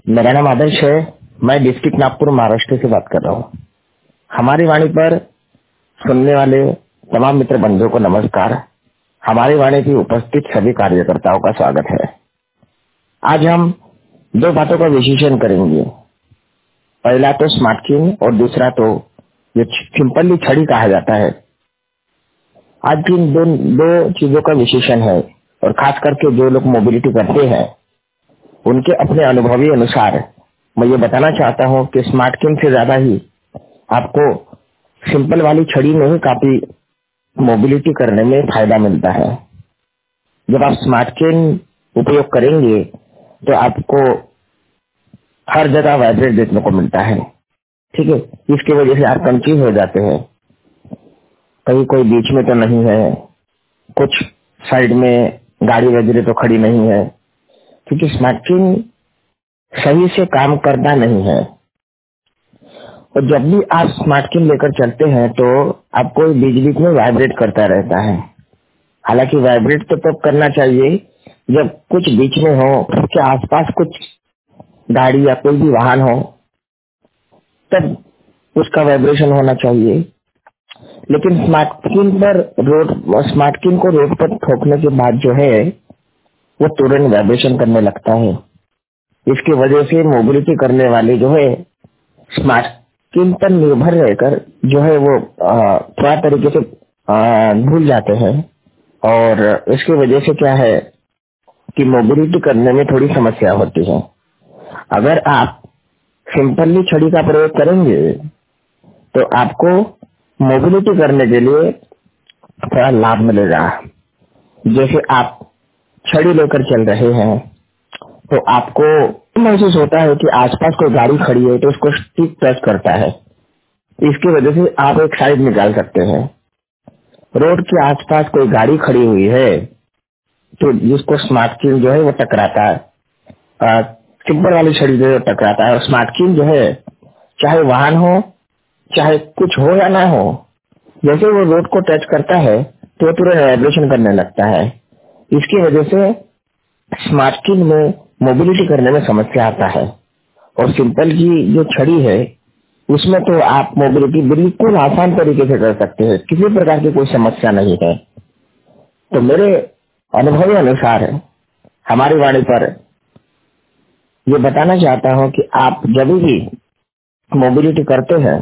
मेरा नाम आदर्श है। मैं डिस्ट्रिक्ट नागपुर महाराष्ट्र से बात कर रहा हूँ। हमारी वाणी पर सुनने वाले तमाम मित्र बंधुओं को नमस्कार। हमारी वाणी की उपस्थित सभी कार्यकर्ताओं का स्वागत है। आज हम दो बातों का विश्लेषण करेंगे। पहला तो स्मार्ट किंग और दूसरा तो ये सिंपली छड़ी कहा जाता है। आज की दो चीजों का विश्लेषण है और खास करके जो लोग मोबिलिटी करते हैं उनके अपने अनुभवी अनुसार मैं ये बताना चाहता हूँ कि स्मार्ट किंग से ज्यादा ही आपको सिंपल वाली छड़ी में ही काफी मोबिलिटी करने में फायदा मिलता है। जब आप स्मार्ट किंग उपयोग करेंगे तो आपको हर जगह वाइब्रेट देखने को मिलता है। ठीक है, इसकी वजह से आप कंफ्यूज हो जाते हैं, कहीं कोई बीच में तो नहीं है, कुछ साइड में गाड़ी वगैरह तो खड़ी नहीं है, क्योंकि स्मार्ट किंग सही से काम करना नहीं है। और जब भी आप स्मार्ट किंग लेकर चलते हैं तो आपको बीच बीच में वाइब्रेट करता रहता है। हालांकि वाइब्रेट तो तब करना चाहिए जब कुछ बीच में हो, उसके आसपास कुछ गाड़ी या कोई भी वाहन हो, तब उसका वाइब्रेशन होना चाहिए। लेकिन स्मार्ट किंग को रोड पर ठोकने के बाद जो है वो तुरंत वाइब्रेशन करने लगता है। इसकी वजह से मोबिलिटी करने वाले जो है स्मार्ट किंग पर निर्भर रहकर जो है वो थोड़ा तरीके से भूल जाते हैं। और इसकी वजह से क्या है कि मोबिलिटी करने में थोड़ी समस्या होती है। अगर आप सिंपली छड़ी का प्रयोग करेंगे तो आपको मोबिलिटी करने के लिए थोड़ा लाभ मिलेगा। जैसे आप छड़ी लेकर चल रहे हैं तो आपको महसूस होता है कि आसपास कोई गाड़ी खड़ी है तो उसको स्टिक टच करता है। इसकी वजह से आप एक साइड निकाल सकते हैं। रोड के आसपास कोई गाड़ी खड़ी हुई है तो जिसको स्मार्ट किंग जो है वो टकराता है, सिंपल वाली छड़ी जो है वो टकराता है। और स्मार्ट किंग जो है चाहे वाहन हो चाहे कुछ हो या ना हो, जैसे वो रोड को टच करता है तो तुरंत वाइब्रेशन करने लगता है। इसकी वजह से स्मार्ट किंग में मोबिलिटी करने में समस्या आता है। और सिंपल की जो छड़ी है उसमें तो आप मोबिलिटी बिल्कुल आसान तरीके से कर सकते हैं, किसी प्रकार की कोई समस्या नहीं है। तो मेरे अनुभव अनुसार हमारी वाणी पर ये बताना चाहता हूँ कि आप जब भी मोबिलिटी करते हैं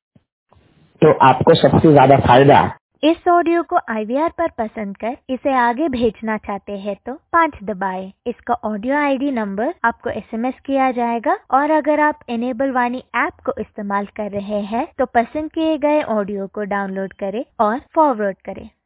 तो आपको सबसे ज्यादा फायदा। इस ऑडियो को IVR पर पसंद कर इसे आगे भेजना चाहते हैं तो 5 दबाएं। इसका ऑडियो ID नंबर आपको SMS किया जाएगा। और अगर आप इनेबल वाणी ऐप को इस्तेमाल कर रहे हैं तो पसंद किए गए ऑडियो को डाउनलोड करें और फॉरवर्ड करें।